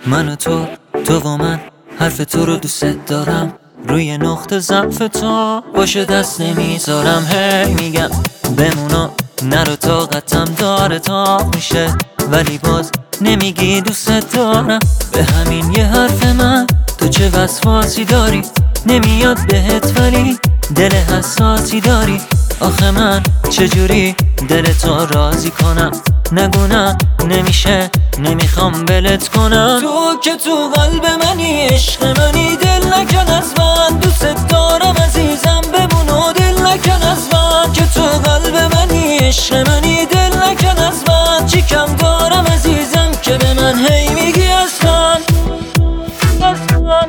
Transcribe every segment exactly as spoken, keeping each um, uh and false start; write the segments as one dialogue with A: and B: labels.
A: من و تو، تو و من، حرف تو رو دوست دارم. روی نقطه ضعف تو باشه دست نمیذارم. هی میگم بمونا نرو، طاقتم داره تا میشه، ولی باز نمیگی دوست دارم. به همین یه حرف من تو چه وسواسی داری؟ نمیاد بهت ولی دل حساسی داری. آخه من چجوری دل تو راضی کنم؟ نگونم نمیشه، نمیخوام بلت کنم. تو که تو قلب منی، عشق منی، دل نکن از من. دوست دارم عزیزم، بمون و دل نکن از من. که تو قلب منی، عشق منی، دل نکن از من. چی کم دارم عزیزم که به من هی میگی اصلا اصلا.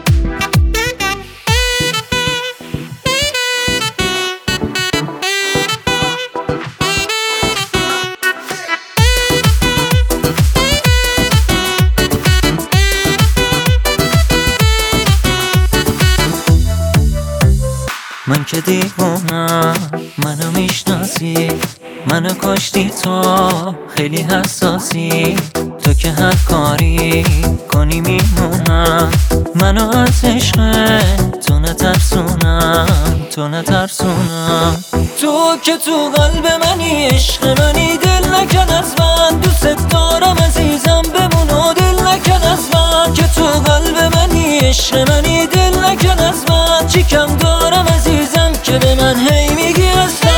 A: من که دیوونم، منو میشناسی، منو کشتی تو، خیلی حساسی. تو که هر کاری کنی میمونم، منو از عشق تو نترسونم، تو نترسونم. تو که تو قلب منی، عشق منی، دل نکن از من. دوست دارم عزیزم، بمون و دل نکن از من. که تو قلب منی، عشق منی، دل نکن از من. چی کم دارم عزیزم که به من هی میگی اصلا.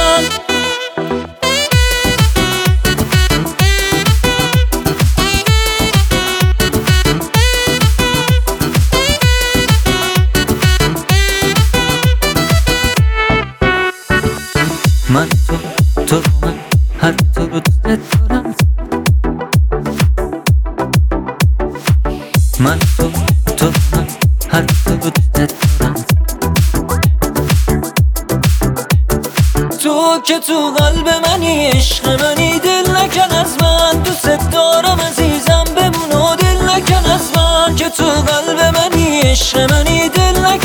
A: من تو، تو من، هر تو رو دوست دارم. من تو، تو من، هر تو رو دوست دارم. تو که تو قلب منی، عشق منی، دل نکن از من. دوست دارم عزیزم، بمون و دل نکن از من. که تو قلب منی، عشق منی، دل نکن